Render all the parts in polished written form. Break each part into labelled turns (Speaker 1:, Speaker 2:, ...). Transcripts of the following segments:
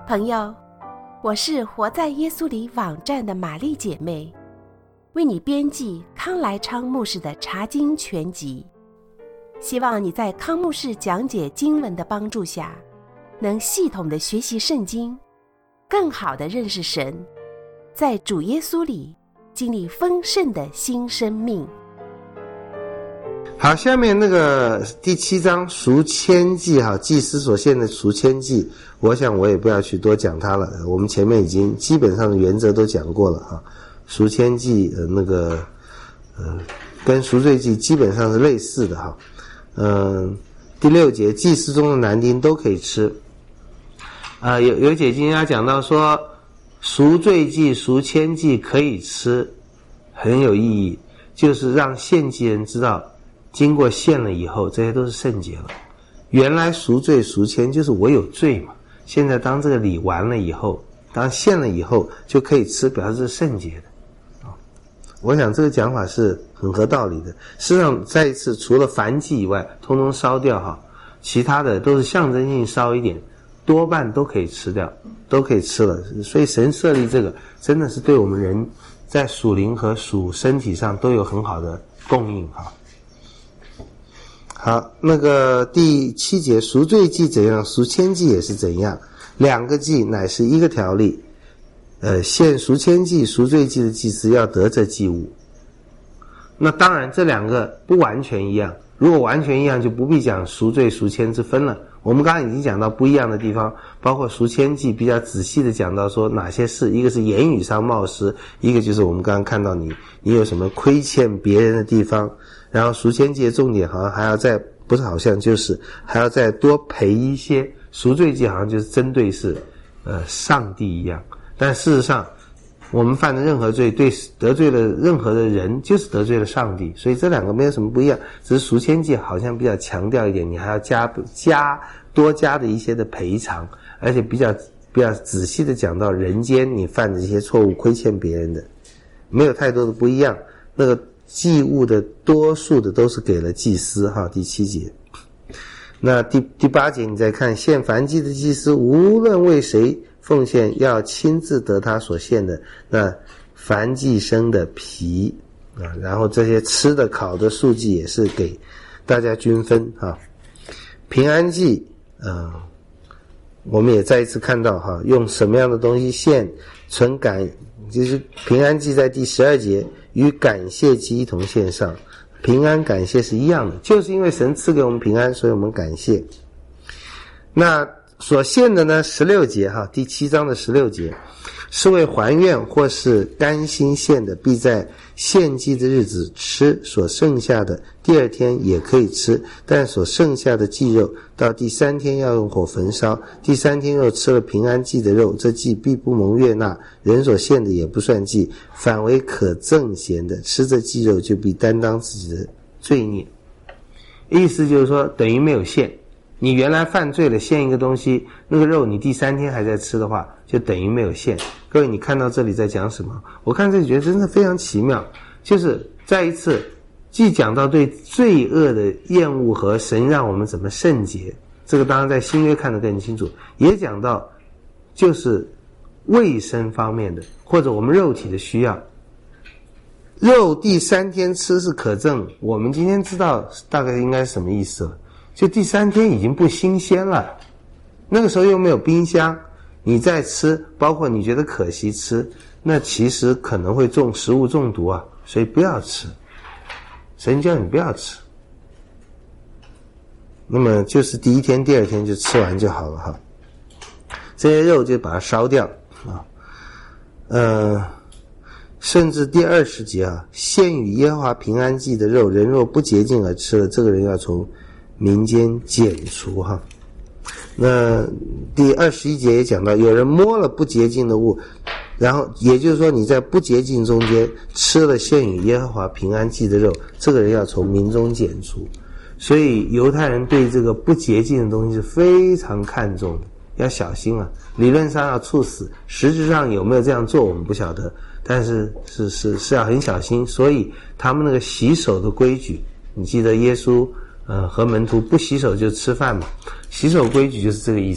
Speaker 1: 朋友，我是活在耶稣里网站的玛丽姐妹，为你编辑康来昌牧师的查经全集，希望你在康牧师讲解经文的帮助下，能系统的学习圣经，更好的认识神，在主耶稣里经历丰盛的新生命。
Speaker 2: 好，下面那个第7章赎愆祭，祭司所献的赎愆祭，我想我也不要去多讲它了，我们前面已经基本上的原则都讲过了赎愆祭跟赎罪祭基本上是类似的第6节，祭司中的男丁都可以吃。有解经家讲到说，赎罪祭、赎愆祭可以吃，很有意义，就是让献祭人知道，经过献了以后，这些都是圣洁了。原来赎罪赎愆就是我有罪嘛，现在当这个礼完了以后，当献了以后就可以吃，表示是圣洁的我想这个讲法是很合道理的。事实上再一次，除了燔祭以外通通烧掉其他的都是象征性烧一点，多半都可以吃掉，都可以吃了。所以神设立这个真的是对我们人在属灵和属身体上都有很好的供应好，那个第7节，赎罪祭怎样，赎愆祭也是怎样，两个祭乃是一个条例。献赎愆祭、赎罪祭的祭司要得这祭物。那当然这两个不完全一样，如果完全一样就不必讲赎罪赎愆之分了。我们刚刚已经讲到不一样的地方，包括赎愆祭比较仔细的讲到说哪些事，一个是言语上冒失，一个就是我们刚刚看到你有什么亏欠别人的地方。然后赎愆祭的重点好像还要再不是好像就是还要再多赔一些，赎罪祭好像就是针对是上帝一样，但事实上我们犯的任何罪对得罪了任何的人就是得罪了上帝，所以这两个没有什么不一样，只是赎愆祭好像比较强调一点，你还要多加的一些的赔偿，而且比较仔细的讲到人间你犯的这些错误亏欠别人的，没有太多的不一样。那个祭物的多数的都是给了祭司第7节。那第8节你再看，献燔祭的祭司无论为谁奉献，要亲自得他所献的那燔祭生的皮然后这些吃的烤的素祭也是给大家均分平安祭我们也再一次看到用什么样的东西献，存感，就是平安祭在第12节与感谢祭一同献上，平安感谢是一样的，就是因为神赐给我们平安，所以我们感谢。那所献的呢，16节第7章的16节，是为还愿或是甘心献的，必在献祭的日子吃，所剩下的第2天也可以吃，但所剩下的祭肉到第3天要用火焚烧，第3天又吃了平安祭的肉，这祭必不蒙悦纳，人所献的也不算祭，反为可憎嫌的，吃这祭肉就必担当自己的罪孽。意思就是说等于没有献，你原来犯罪了献一个东西，那个肉你第3天还在吃的话，就等于没有献。各位你看到这里在讲什么？我看这里觉得真的非常奇妙，就是再一次既讲到对罪恶的厌恶和神让我们怎么圣洁，这个当然在新约看得更清楚，也讲到就是卫生方面的或者我们肉体的需要。肉第3天吃是可憎，我们今天知道大概应该是什么意思了，就第3天已经不新鲜了，那个时候又没有冰箱，你再吃，包括你觉得可惜吃，那其实可能会食物中毒所以不要吃，神叫你不要吃。那么就是第1天第2天就吃完就好了这些肉就把它烧掉甚至第20节献与耶和华平安祭的肉，人若不洁净而吃了，这个人要从民间剪除那第21节也讲到，有人摸了不洁净的物，然后也就是说你在不洁净中间吃了献与耶和华平安祭的肉，这个人要从民中剪除。所以犹太人对这个不洁净的东西是非常看重的，要小心理论上要处死，实质上有没有这样做我们不晓得，但是是要很小心。所以他们那个洗手的规矩，你记得耶稣和门徒不洗手就吃饭嘛，洗手规矩就是这个意思，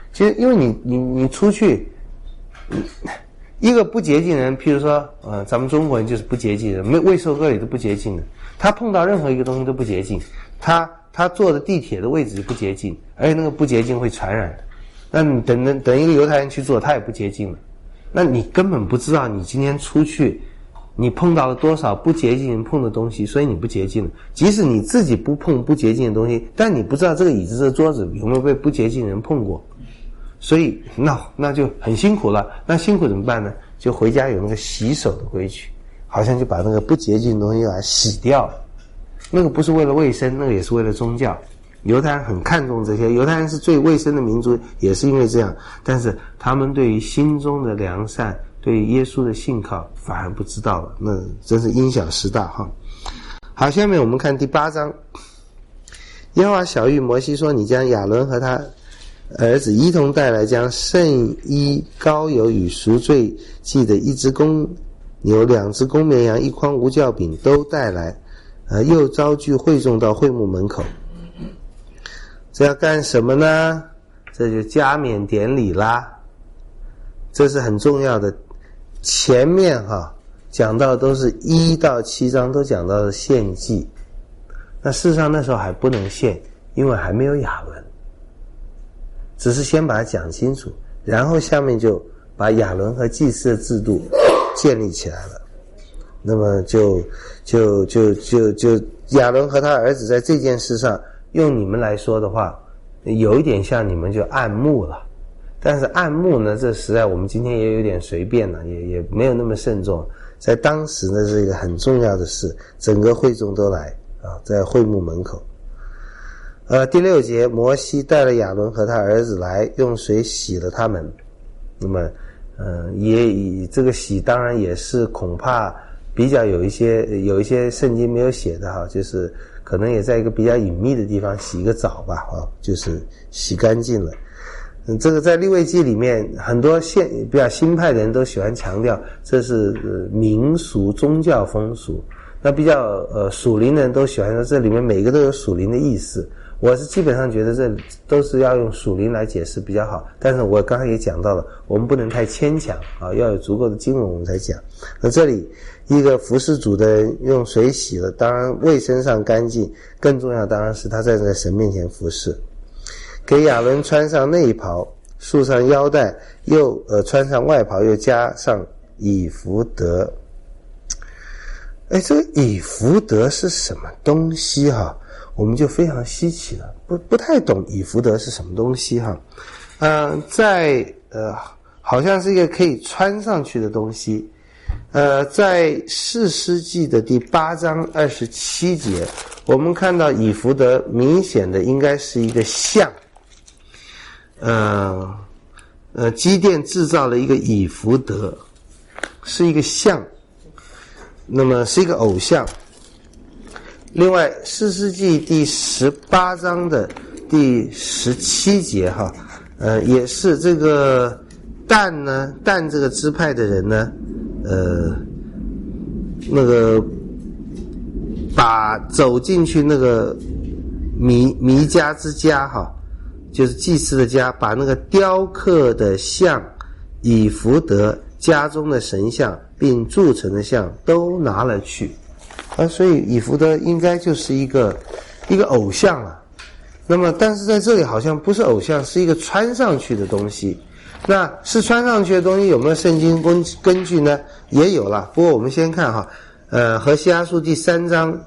Speaker 2: 其实因为你出去，一个不洁净人，譬如说咱们中国人就是不洁净人，未受割礼都不洁净的，他碰到任何一个东西都不洁净，他坐的地铁的位置就不洁净，而且那个不洁净会传染的。那你等一个犹太人去做，他也不洁净了，那你根本不知道你今天出去你碰到了多少不洁净人碰的东西，所以你不洁净了。即使你自己不碰不洁净的东西，但你不知道这个椅子这个桌子有没有被不洁净人碰过，所以那就很辛苦了。那辛苦怎么办呢？就回家有那个洗手的规矩，好像就把那个不洁净的东西把它洗掉了。那个不是为了卫生，那个也是为了宗教。犹太人很看重这些，犹太人是最卫生的民族，也是因为这样。但是他们对于心中的良善，对于耶稣的信靠反而不知道了，那真是因小失大哈。好，下面我们看第8章。耶和华晓谕摩西说：“你将亚伦和他儿子一同带来，将圣衣、膏油与赎罪祭的1只公牛、2只公绵羊、1筐无酵饼都带来，又招聚会众到会幕门口。”这要干什么呢？这就加冕典礼啦，这是很重要的。前面讲到都是1到7章都讲到了献祭，那事实上那时候还不能献，因为还没有亚伦，只是先把它讲清楚，然后下面就把亚伦和祭司的制度建立起来了。那么就亚伦和他儿子在这件事上，用你们来说的话，有一点像你们就按牧了。但是按牧呢，这实在我们今天也有点随便了，也没有那么慎重。在当时呢，是一个很重要的事，整个会众都来在会幕门口。第6节，摩西带了亚伦和他儿子来，用水洗了他们。那么这个洗当然也是恐怕比较有一些圣经没有写的就是可能也在一个比较隐秘的地方洗一个澡吧就是洗干净了。这个在利未记里面，很多比较新派的人都喜欢强调这是民俗宗教风俗，那比较属灵的人都喜欢说这里面每个都有属灵的意思。我是基本上觉得这都是要用属灵来解释比较好，但是我刚才也讲到了，我们不能太牵强要有足够的经文我们才讲。那这里一个服侍主的人用水洗了，当然卫生上干净，更重要当然是他在神面前服侍。给亚伦穿上内袍，束上腰带，又穿上外袍，又加上以弗得。这个以弗得是什么东西我们就非常稀奇了，不太懂以弗得是什么东西好像是一个可以穿上去的东西。在士师记的第8章27节，我们看到以弗得明显的应该是一个像。基甸制造了一个以弗得，是一个像，那么是一个偶像。另外士师记第18章的第17节也是这个但这个支派的人呢那个把走进去那个弥迦之家就是祭司的家，把那个雕刻的像以弗得家中的神像并铸成的像都拿了去所以以弗得应该就是一个偶像了。那么但是在这里好像不是偶像，是一个穿上去的东西。那是穿上去的东西有没有圣经根据呢？也有了。不过我们先看何西阿书第3章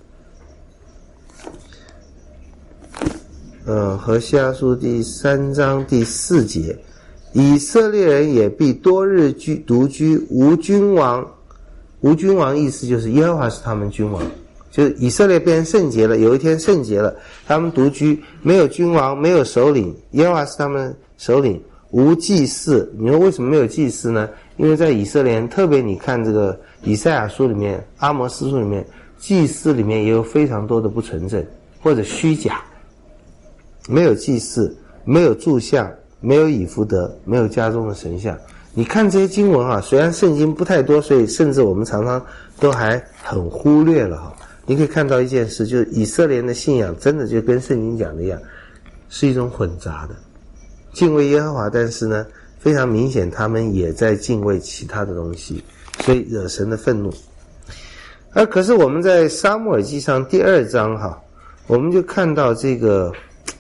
Speaker 2: 何西阿书第3章第4节，以色列人也必多日独居，无君王。无君王意思就是耶和华是他们君王，就是以色列变成圣洁了，有一天圣洁了，他们独居，没有君王，没有首领，耶和华是他们首领，无祭司。你说为什么没有祭司呢？因为在以色列人，特别你看这个以赛亚书里面、阿摩司书里面，祭司里面也有非常多的不纯正或者虚假。没有祭祀，没有柱像，没有以弗得，没有家中的神像。你看这些经文虽然圣经不太多，所以甚至我们常常都还很忽略了你可以看到一件事，就是以色列人的信仰真的就跟圣经讲的一样，是一种混杂的。 敬畏耶和华，但是呢，非常明显他们也在敬畏其他的东西，所以惹神的愤怒。可是我们在撒母耳记上第2章我们就看到这个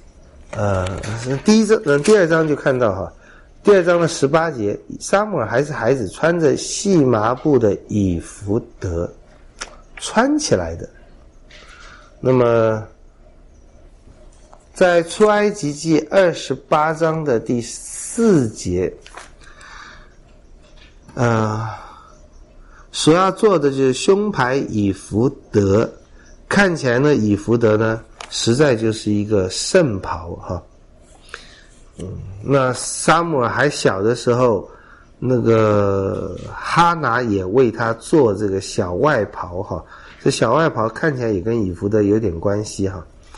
Speaker 2: 第2章就看到第2章的18节，撒母耳还是孩子，穿着细麻布的以弗得，穿起来的。那么在出埃及记28章的第4节所要做的就是胸牌以弗得，看起来呢以弗得呢实在就是一个圣袍那撒母耳还小的时候，那个哈拿也为他做这个小外袍这小外袍看起来也跟以弗得有点关系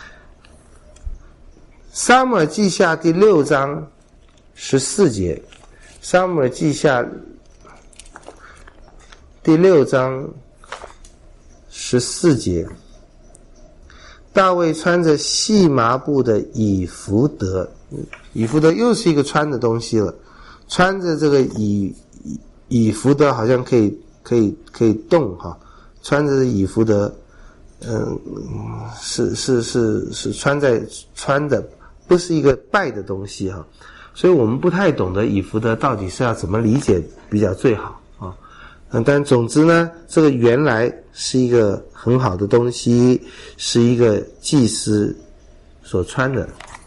Speaker 2: 撒母耳记下第6章14节，撒母耳记下第6章14节，大卫穿着细麻布的以弗得，以弗得又是一个穿的东西了，穿着这个以弗得好像可以动穿着以弗得是穿的，不是一个拜的东西所以我们不太懂得以弗得到底是要怎么理解比较最好但总之呢，这个原来是一个很好的东西，是一个祭司所穿的。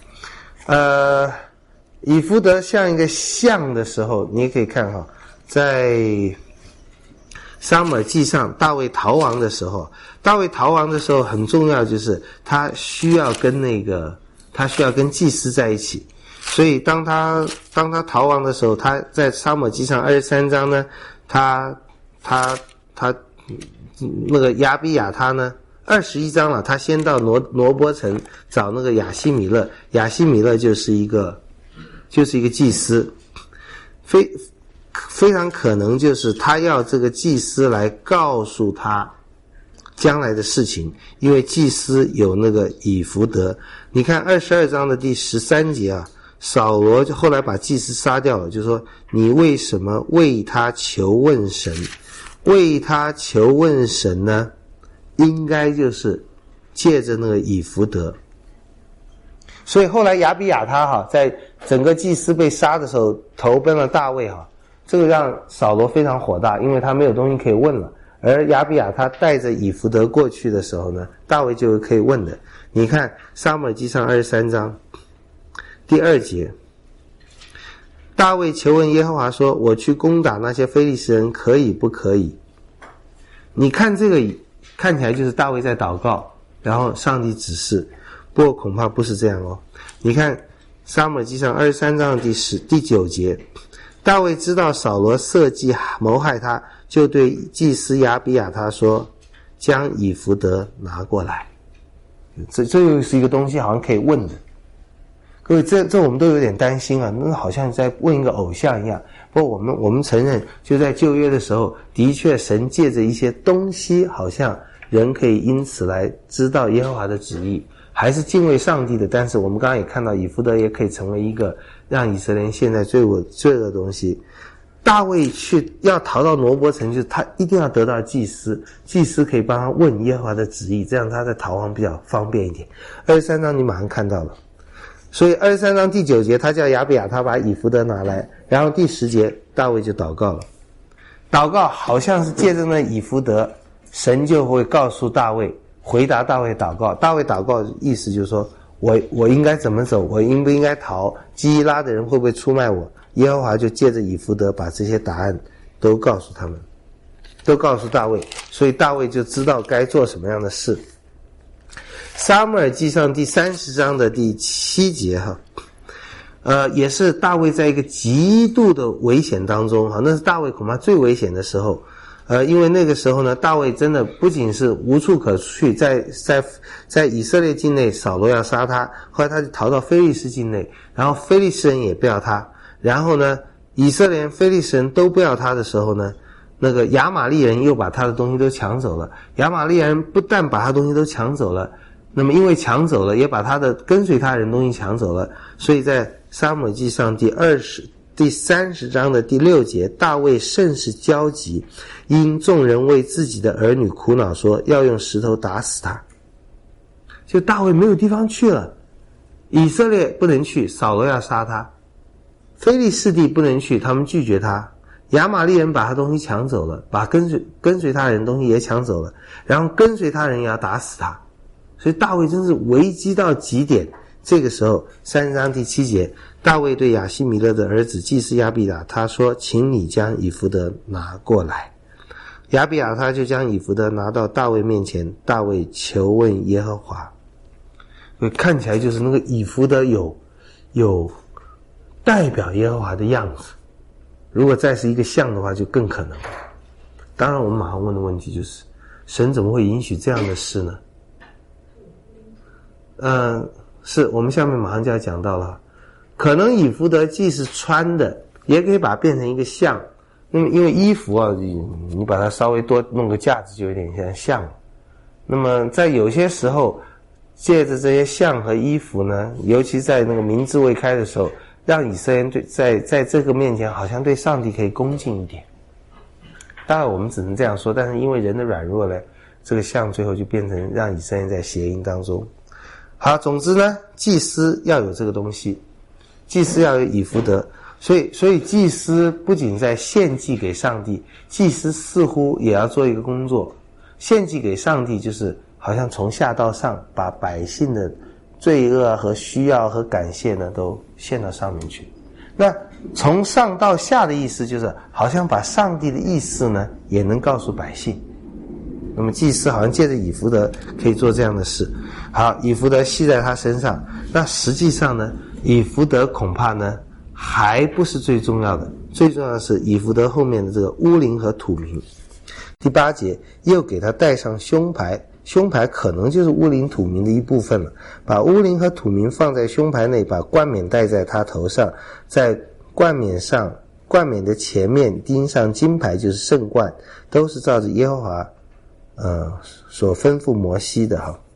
Speaker 2: 以弗得像一个像的时候，你也可以看在撒母耳记上大卫逃亡的时候很重要，就是他需要跟祭司在一起。所以当他逃亡的时候，他在撒母耳记上23章呢，他那个亚比亚他呢21章了，他先到挪波城找那个亚希米勒，亚希米勒就是一个祭司，非常可能就是他要这个祭司来告诉他将来的事情，因为祭司有那个以弗得。你看22章的第13节扫罗就后来把祭司杀掉了，就说你为什么为他求问神？为他求问神呢，应该就是借着那个以弗得。所以后来亚比亚他在整个祭司被杀的时候投奔了大卫这个让扫罗非常火大，因为他没有东西可以问了。而亚比亚他带着以弗得过去的时候呢，大卫就可以问的。你看撒母耳记上23章第2节，大卫求问耶和华说，我去攻打那些非利士人可以不可以？你看这个看起来就是大卫在祷告，然后上帝指示，不过恐怕不是这样你看撒母耳记上23章第9节，大卫知道扫罗设计谋害他，就对祭司亚比亚他说，将以弗得拿过来。这又是一个东西好像可以问的。各位，这我们都有点担心那好像在问一个偶像一样。不过我们承认，就在旧约的时候，的确神借着一些东西，好像人可以因此来知道耶和华的旨意，还是敬畏上帝的。但是我们刚刚也看到，以弗得也可以成为一个让以色列人现在罪恶的东西。大卫要逃到挪波城，就是他一定要得到祭司可以帮他问耶和华的旨意，这样他在逃亡比较方便一点。23章你马上看到了。所以23章第9节，他叫亚比亚他把以弗得拿来，然后第10节大卫就祷告了。祷告好像是借着那以弗得，神就会告诉大卫，回答大卫祷告。大卫祷告意思就是说，我应该怎么走，我应不应该逃，基伊拉的人会不会出卖我，耶和华就借着以弗得把这些答案都告诉他们，都告诉大卫，所以大卫就知道该做什么样的事。撒母耳记上第30章的第7节也是大卫在一个极度的危险当中那是大卫恐怕最危险的时候因为那个时候呢，大卫真的不仅是无处可去，在以色列境内扫罗要杀他，后来他就逃到非利士境内，然后非利士人也不要他，然后呢以色列人非利士人都不要他的时候呢，那个亚玛利人又把他的东西都抢走了。亚玛利人不但把他东西都抢走了，那么因为抢走了，也把他的跟随他人东西抢走了，所以在撒母耳记上第30章的第6节，大卫甚是焦急，因众人为自己的儿女苦恼，说要用石头打死他。就大卫没有地方去了，以色列不能去，扫罗要杀他，非利士地不能去，他们拒绝他，亚玛力人把他东西抢走了，把跟随他人东西也抢走了，然后跟随他人也要打死他。所以大卫真是危机到极点。这个时候30章第7节，大卫对亚希米勒的儿子祭司亚比亚他说，请你将以弗得拿过来。亚比亚他就将以弗得拿到大卫面前，大卫求问耶和华。看起来就是那个以弗得有代表耶和华的样子，如果再是一个像的话就更可能。当然我们马上问的问题就是，神怎么会允许这样的事呢？是我们下面马上就要讲到了，可能以弗得既是穿的，也可以把它变成一个像。那么因为衣服啊，你把它稍微多弄个架子就有点像。那么在有些时候，借着这些像和衣服呢，尤其在那个民智未开的时候，让以色列人在这个面前好像对上帝可以恭敬一点。当然我们只能这样说，但是因为人的软弱呢，这个像最后就变成让以色列人在邪淫当中。好，总之呢，祭司要有这个东西，祭司要有以弗得，所以祭司不仅在献祭给上帝，祭司似乎也要做一个工作。献祭给上帝就是好像从下到上，把百姓的罪恶和需要和感谢呢都献到上面去。那从上到下的意思就是好像把上帝的意思呢也能告诉百姓。那么祭司好像借着以弗得可以做这样的事。好，以弗得系在他身上，那实际上呢，以弗得恐怕呢还不是最重要的，最重要的是以弗得后面的这个乌灵和土明。第8节，又给他戴上胸牌，胸牌可能就是乌灵土明的一部分了，把乌灵和土明放在胸牌内，把冠冕戴在他头上，在冠冕的前面钉上金牌，就是圣冠，都是照着耶和华所吩咐摩西的哈。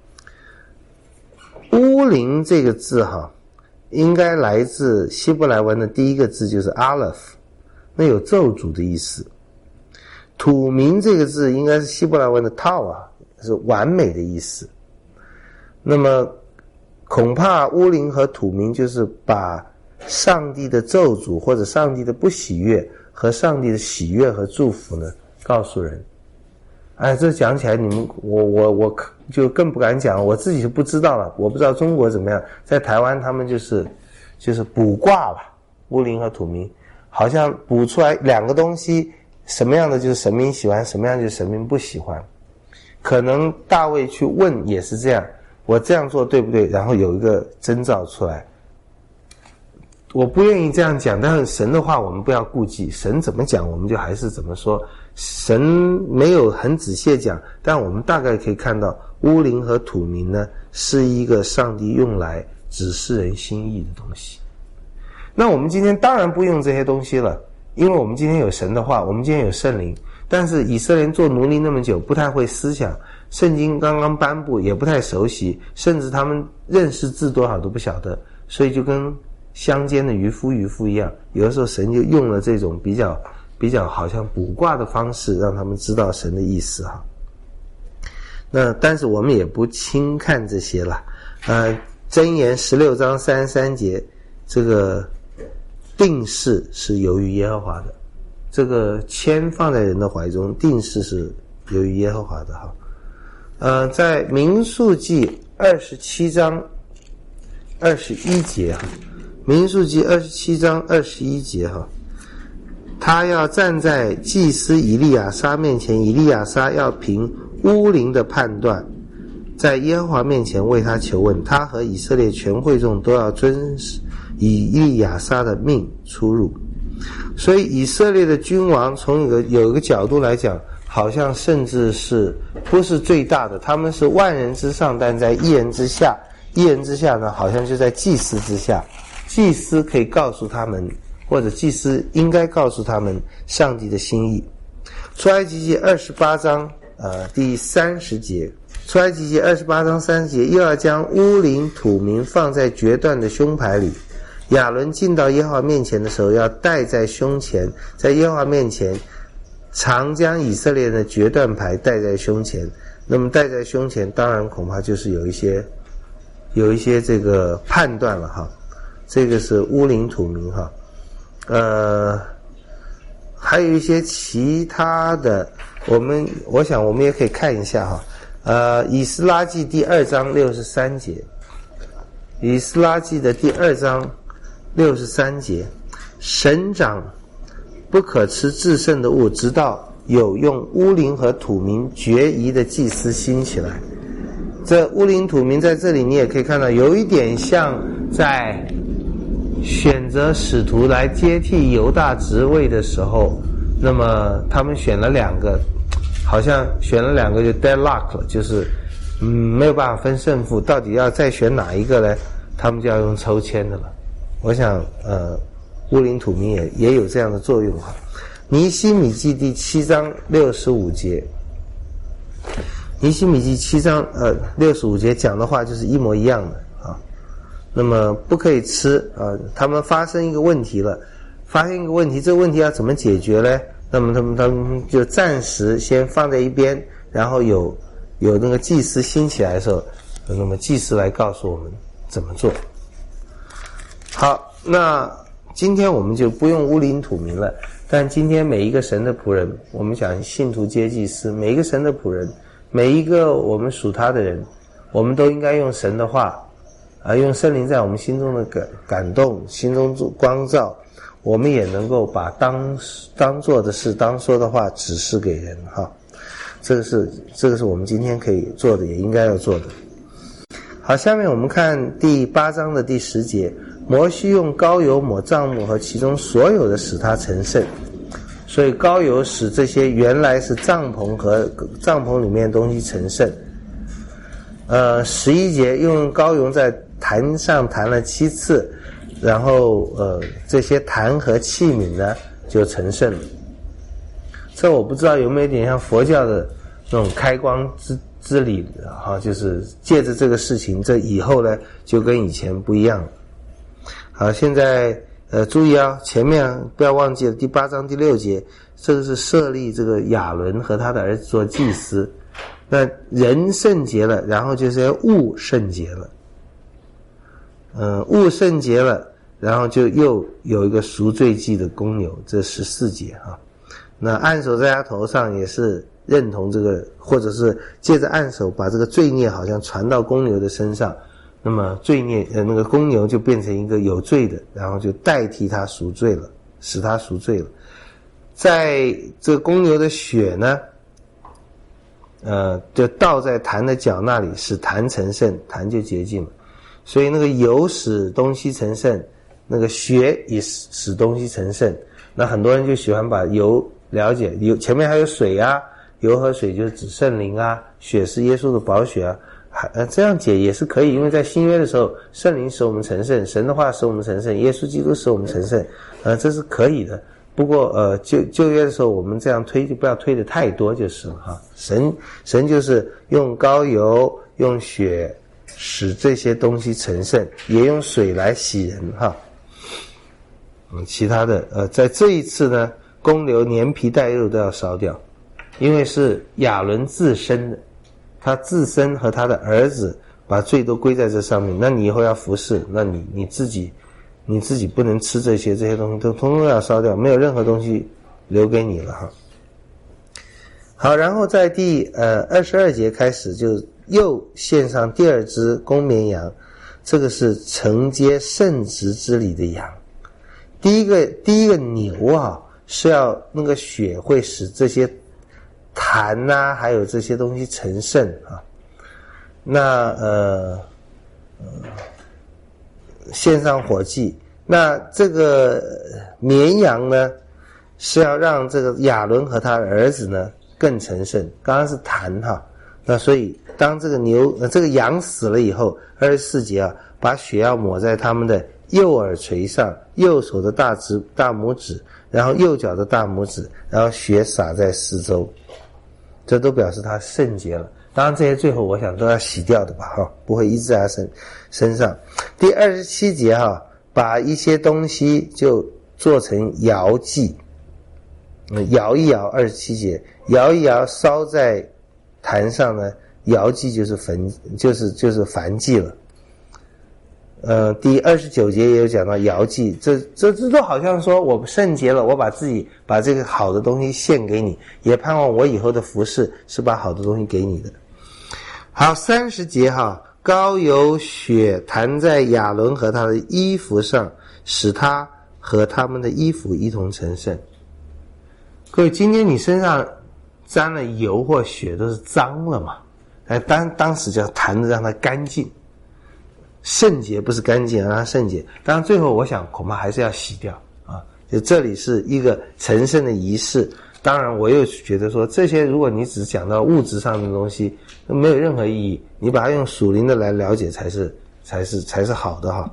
Speaker 2: 乌灵这个字哈，应该来自希伯来文的第一个字就是 Aleph， 那有咒诅的意思。土明这个字应该是希伯来文的 Taw， 是完美的意思。那么恐怕乌灵和土明就是把上帝的咒诅或者上帝的不喜悦和上帝的喜悦和祝福呢告诉人。这讲起来我就更不敢讲，我自己就不知道了，我不知道中国怎么样。在台湾他们就是卜卦吧，乌灵和土明，好像卜出来两个东西，什么样的就是神明喜欢，什么样就是神明不喜欢。可能大卫去问也是这样，我这样做对不对？然后有一个征兆出来。我不愿意这样讲，但是神的话我们不要顾忌，神怎么讲我们就还是怎么说。神没有很仔细讲，但我们大概可以看到乌灵和土明呢是一个上帝用来指示人心意的东西。那我们今天当然不用这些东西了，因为我们今天有神的话，我们今天有圣灵。但是以色列人做奴隶那么久，不太会思想，圣经刚刚颁布也不太熟悉，甚至他们认识字多少都不晓得，所以就跟乡间的渔夫一样，有的时候神就用了这种比较好像卜卦的方式让他们知道神的意思哈。那但是我们也不轻看这些了。箴言16章33节，这个定事是由于耶和华的，这个签放在人的怀中，定事是由于耶和华的哈。在民数记27章21节哈，民数记27章21节哈，他要站在祭司以利亚撒面前，以利亚撒要凭乌灵的判断，在耶和华面前为他求问，他和以色列全会众都要遵以利亚撒的命出入。所以以色列的君王从有一个角度来讲，好像甚至是不是最大的，他们是万人之上，但在一人之下，一人之下呢好像就在祭司之下，祭司可以告诉他们，或者祭司应该告诉他们上帝的心意。出埃及记28章第30节，出埃及记28章30节，又要将乌灵土明放在决断的胸牌里， 亚伦进到耶和华面前的时候，要戴在胸前，在耶和华面前常将以色列人的决断牌戴在胸前。那么戴在胸前，当然恐怕就是有一些这个判断了哈。这个是乌灵土明哈。还有一些其他的，我想我们也可以看一下哈。以斯拉记第2章63节，以斯拉记的第2章63节，省长不可吃至圣的物，直到有用乌灵和土明决疑的祭司兴起来。这乌灵土明在这里你也可以看到，有一点像在选择使徒来接替犹大职位的时候，那么他们选了2个，好像选了2个就 deadlock 了，就是没有办法分胜负，到底要再选哪一个呢？他们就要用抽签的了。我想乌灵土明也有这样的作用哈。尼希米记第7章65节，尼希米记7章65节讲的话就是一模一样的啊。那么不可以吃啊，他们发生一个问题了，这个问题要怎么解决呢？那么他们就暂时先放在一边，然后有那个祭司兴起来的时候，那么祭司来告诉我们怎么做。好，那今天我们就不用乌灵土明了，但今天每一个神的仆人，我们讲信徒皆祭司，每一个神的仆人，每一个我们属他的人，我们都应该用神的话用圣灵在我们心中的感动，心中光照，我们也能够把当做的事，当说的话指示给人哈。这个是我们今天可以做的，也应该要做的。好，下面我们看第8章的第10节，摩西用膏油抹帐幕和其中所有的，使它成圣。所以膏油使这些原来是帐篷和帐篷里面的东西成圣。11节用膏油在坛上弹了7次，然后这些坛和器皿呢就成圣了。这我不知道有没有点像佛教的那种开光之理哈，就是借着这个事情，这以后呢就跟以前不一样了。好，现在注意啊，前面不要忘记了第8章第6节，这个是设立这个亚伦和他的儿子做祭司。那人圣洁了，然后就是物圣洁了。物圣洁了，然后就又有一个赎罪祭的公牛，这14节哈。那按手在他头上也是认同这个，或者是借着按手把这个罪孽好像传到公牛的身上，那么罪孽那个公牛就变成一个有罪的，然后就代替他赎罪了，使他赎罪了。在这个公牛的血呢就倒在坛的脚那里，使坛成圣，坛就洁净了。所以那个油使东西成圣，那个血也使东西成圣。那很多人就喜欢把油了解油前面还有水啊，油和水就是指圣灵啊，血是耶稣的宝血啊，这样解也是可以，因为在新约的时候，圣灵使我们成圣，神的话使我们成圣，耶稣基督使我们成圣，这是可以的。不过旧约的时候我们这样推就不要推得太多就是了哈。神就是用膏油用血使这些东西成圣，也用水来洗人哈。其他的在这一次呢，公牛连皮带肉都要烧掉，因为是亚伦自身的，他自身和他的儿子把罪都归在这上面。那你以后要服侍，那你自己不能吃这些东西都通通要烧掉，没有任何东西留给你了哈。好，然后在第22节开始就又献上第2只公绵羊，这个是承接圣职之礼的羊。第一个牛啊，是要那个血会使这些坛啊还有这些东西成圣啊。那献上火祭，那这个绵羊呢是要让这个亚伦和他的儿子呢更成圣。刚刚是坛哈，那所以当这个羊死了以后，24节啊，把血要抹在他们的右耳垂上，右手的大拇指，然后右脚的大拇指，然后血洒在四周，这都表示他圣洁了。当然这些最后我想都要洗掉的吧哈，不会一直在他身上。第27节哈， 把一些东西就做成摇祭，摇一摇27节，摇一摇烧在坛上呢，摇祭就是就是燔祭了。第29节也有讲到摇祭，这都好像说我圣洁了，我把这个好的东西献给你，也盼望我以后的服事是把好的东西给你的。好，30节哈，膏油血弹在亚伦和他的衣服上，使他和他们的衣服一同成圣。各位，今天你身上沾了油或血都是脏了嘛？当时就要弹着让它干净。圣洁不是干净，让它圣洁。当然最后我想恐怕还是要洗掉啊。就这里是一个成圣的仪式。当然我又觉得说，这些如果你只讲到物质上的东西，没有任何意义。你把它用属灵的来了解才是好的哈。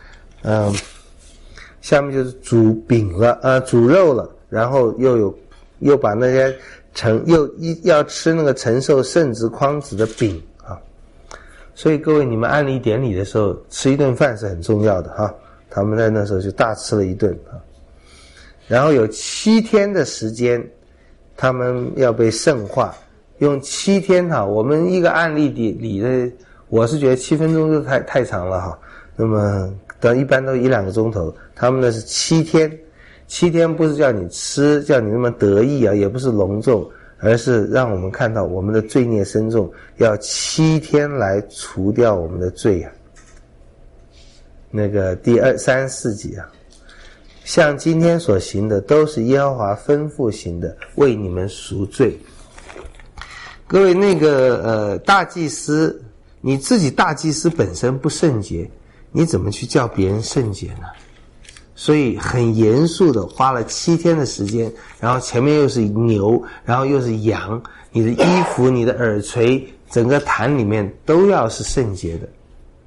Speaker 2: 下面就是煮饼了，煮肉了，然后又把那些要吃那个承受圣职筐子的饼啊。所以各位，你们按立典礼的时候吃一顿饭是很重要的哈。他们在那时候就大吃了一顿啊。然后有7天的时间，他们要被圣化，用7天哈。我们一个按立礼的，我是觉得7分钟就太长了哈。那么一般都1-2个钟头，他们那是7天。7天不是叫你吃，叫你那么得意啊，也不是隆重，而是让我们看到我们的罪孽深重，要7天来除掉我们的罪啊。那个第34节啊，像今天所行的都是耶和华吩咐行的，为你们赎罪。各位，那个大祭司，你自己大祭司本身不圣洁，你怎么去叫别人圣洁呢？所以很严肃的花了7天的时间，然后前面又是牛，然后又是羊，你的衣服、你的耳垂，整个坛里面都要是圣洁的。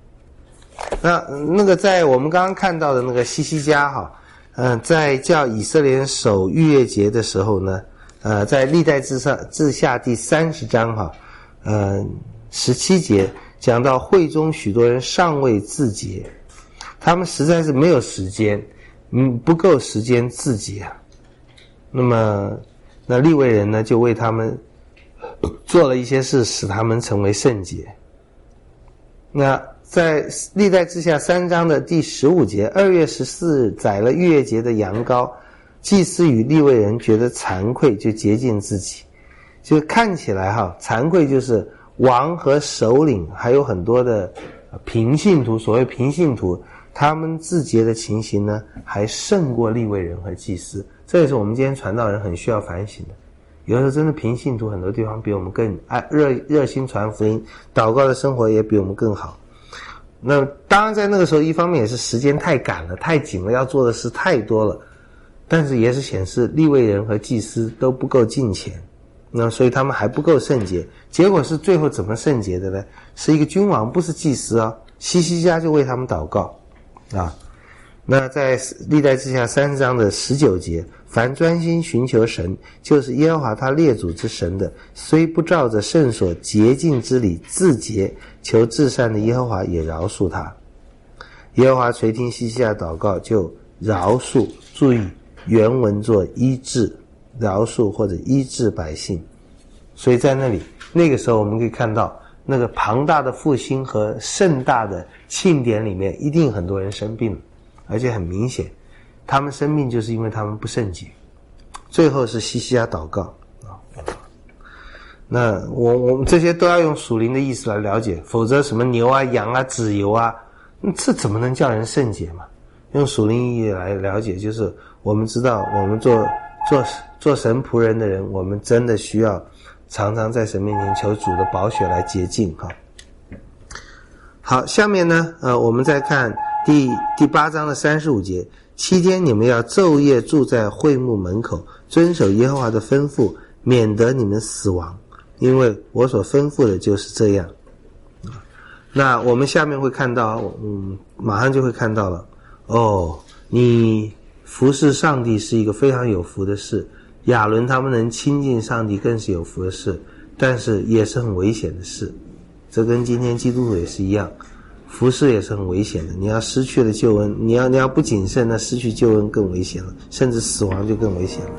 Speaker 2: 那个在我们刚刚看到的那个西西家哈，在叫以色列人守逾越节的时候呢，在历代志下第30章哈，17节讲到会中许多人尚未自洁，他们实在是没有时间，不够时间自洁啊。那么那利未人呢，就为他们做了一些事，使他们成为圣洁。那在历代志下3章的第15节，2月14日宰了逾越节的羊羔，祭司与利未人觉得惭愧，就洁净自己。就看起来哈，惭愧就是王和首领还有很多的平信徒，所谓平信徒，他们自洁的情形呢，还胜过利未人和祭司。这也是我们今天传道人很需要反省的。有的时候真的平信徒很多地方比我们更热心传福音，祷告的生活也比我们更好。那当然在那个时候，一方面也是时间太赶了，太紧了，要做的事太多了，但是也是显示利未人和祭司都不够敬虔，那所以他们还不够圣洁。结果是最后怎么圣洁的呢？是一个君王，不是祭司啊，西西家就为他们祷告啊。那在历代志下3章的19节，凡专心寻求神，就是耶和华他列祖之神的，虽不照着圣所洁净之理自洁，求至善的耶和华也饶恕他。耶和华垂听西西家祷告，就饶恕，注意原文做医治，饶恕或者医治百姓。所以在那个时候我们可以看到，那个庞大的复兴和盛大的庆典里面，一定很多人生病了，而且很明显他们生病就是因为他们不圣洁。最后是西西家祷告啊。那我们这些都要用属灵的意思来了解，否则什么牛啊羊啊脂油啊，这怎么能叫人圣洁嘛？用属灵意义来了解，就是我们知道我们做神仆人的人，我们真的需要常常在神面前求主的宝血来洁净哈。好，下面呢我们再看第8章的35节，7天你们要昼夜住在会幕门口，遵守耶和华的吩咐，免得你们死亡，因为我所吩咐的就是这样。那我们下面会看到马上就会看到了你服侍上帝是一个非常有福的事，亚伦他们能亲近上帝更是有福的事，但是也是很危险的事。这跟今天基督徒也是一样， 服侍也是很危险的。你要失去了救恩，你要不谨慎，那失去救恩更危险了，甚至死亡就更危险了。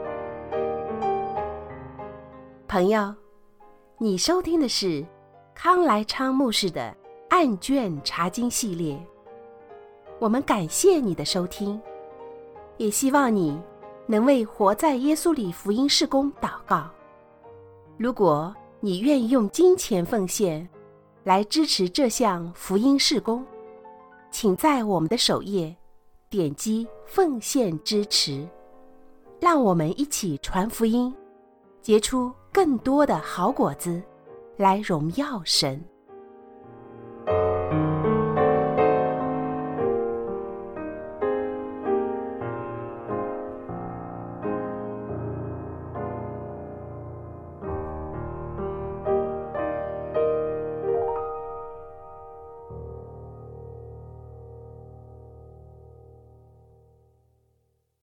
Speaker 1: 朋友，你收听的是康来昌牧师的案卷查经系列，我们感谢你的收听，也希望你能为活在耶稣里福音事工祷告。如果你愿意用金钱奉献来支持这项福音事工，请在我们的首页点击奉献支持，让我们一起传福音，结出更多的好果子，来荣耀神。